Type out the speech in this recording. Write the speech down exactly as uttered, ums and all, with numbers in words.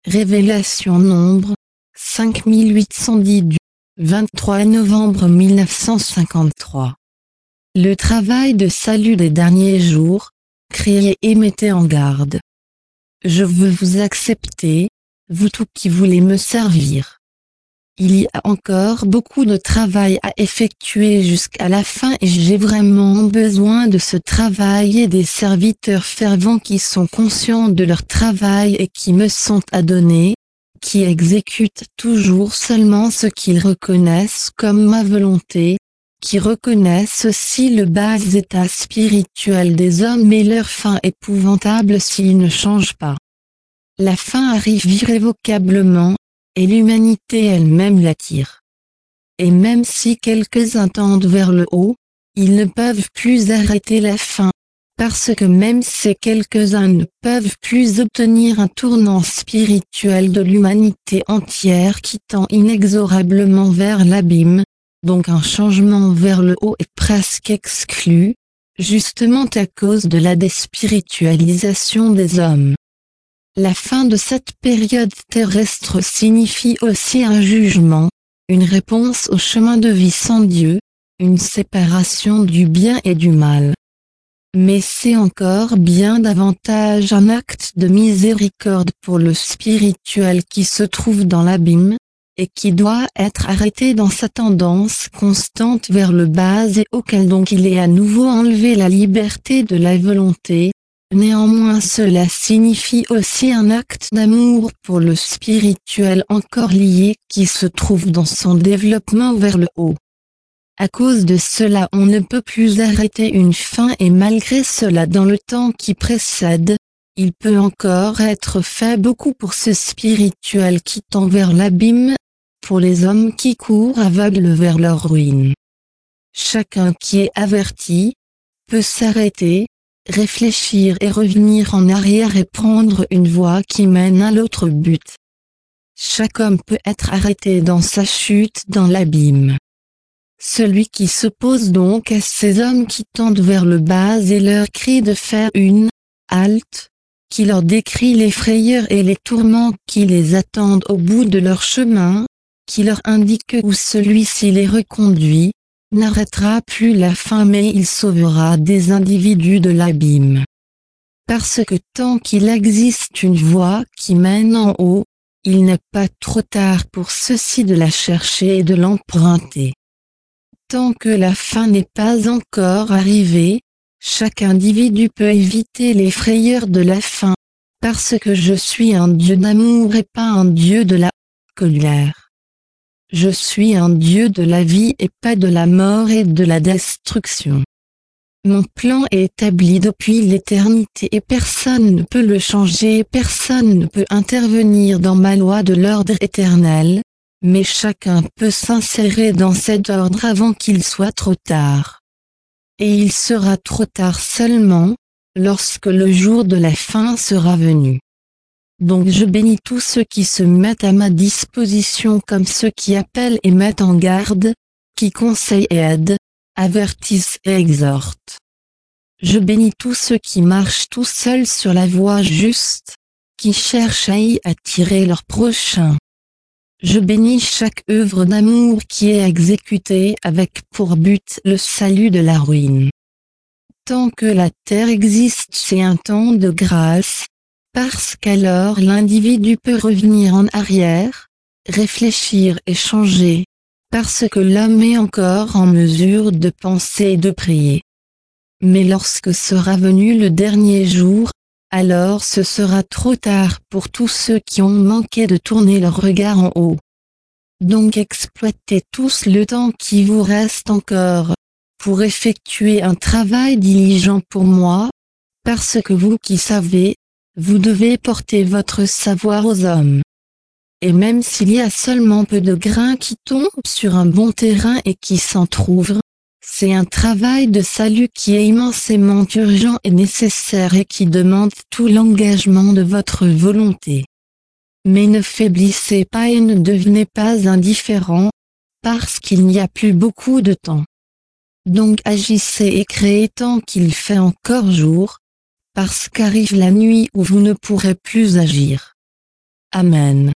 Révélation Nombre, cinq mille huit cent dix du vingt-trois novembre mille neuf cent cinquante-trois. Le travail de salut des derniers jours, criez et mettez en garde. Je veux vous accepter, vous tous qui voulez me servir. Il y a encore beaucoup de travail à effectuer jusqu'à la fin et j'ai vraiment besoin de ce travail et des serviteurs fervents qui sont conscients de leur travail et qui me sont adonnés, qui exécutent toujours seulement ce qu'ils reconnaissent comme ma volonté, qui reconnaissent aussi le bas état spirituel des hommes et leur fin épouvantable s'ils ne changent pas. La fin arrive irrévocablement, et l'humanité elle-même l'attire. Et même si quelques-uns tendent vers le haut, ils ne peuvent plus arrêter la fin, parce que même ces quelques-uns ne peuvent plus obtenir un tournant spirituel de l'humanité entière qui tend inexorablement vers l'abîme, donc un changement vers le haut est presque exclu, justement à cause de la déspiritualisation des hommes. La fin de cette période terrestre signifie aussi un jugement, une réponse au chemin de vie sans Dieu, une séparation du bien et du mal. Mais c'est encore bien davantage un acte de miséricorde pour le spirituel qui se trouve dans l'abîme, et qui doit être arrêté dans sa tendance constante vers le bas et auquel donc il est à nouveau enlevé la liberté de la volonté. Néanmoins cela signifie aussi un acte d'amour pour le spirituel encore lié qui se trouve dans son développement vers le haut. À cause de cela on ne peut plus arrêter une fin et malgré cela dans le temps qui précède, il peut encore être fait beaucoup pour ce spirituel qui tend vers l'abîme, pour les hommes qui courent aveugles vers leur ruine. Chacun qui est averti, peut s'arrêter, réfléchir et revenir en arrière et prendre une voie qui mène à l'autre but. Chaque homme peut être arrêté dans sa chute dans l'abîme. Celui qui s'oppose donc à ces hommes qui tendent vers le bas et leur crie de faire une halte, qui leur décrit les frayeurs et les tourments qui les attendent au bout de leur chemin, qui leur indique où celui-ci les reconduit, n'arrêtera plus la fin mais il sauvera des individus de l'abîme. Parce que tant qu'il existe une voie qui mène en haut, il n'est pas trop tard pour ceux-ci de la chercher et de l'emprunter. Tant que la fin n'est pas encore arrivée, chaque individu peut éviter les frayeurs de la fin, parce que je suis un Dieu d'amour et pas un Dieu de la colère. Je suis un Dieu de la vie et pas de la mort et de la destruction. Mon plan est établi depuis l'éternité et personne ne peut le changer et personne ne peut intervenir dans ma loi de l'ordre éternel, mais chacun peut s'insérer dans cet ordre avant qu'il soit trop tard. Et il sera trop tard seulement, lorsque le jour de la fin sera venu. Donc je bénis tous ceux qui se mettent à ma disposition comme ceux qui appellent et mettent en garde, qui conseillent et aident, avertissent et exhortent. Je bénis tous ceux qui marchent tout seuls sur la voie juste, qui cherchent à y attirer leur prochain. Je bénis chaque œuvre d'amour qui est exécutée avec pour but le salut de la ruine. Tant que la terre existe c'est un temps de grâce, parce qu'alors l'individu peut revenir en arrière, réfléchir et changer, parce que l'homme est encore en mesure de penser et de prier. Mais lorsque sera venu le dernier jour, alors ce sera trop tard pour tous ceux qui ont manqué de tourner leur regard en haut. Donc exploitez tous le temps qui vous reste encore, pour effectuer un travail diligent pour moi, parce que vous qui savez, vous devez porter votre savoir aux hommes. Et même s'il y a seulement peu de grains qui tombent sur un bon terrain et qui s'entr'ouvrent, c'est un travail de salut qui est immensément urgent et nécessaire et qui demande tout l'engagement de votre volonté. Mais ne faiblissez pas et ne devenez pas indifférents, parce qu'il n'y a plus beaucoup de temps. Donc agissez et créez tant qu'il fait encore jour, parce qu'arrive la nuit où vous ne pourrez plus agir. Amen.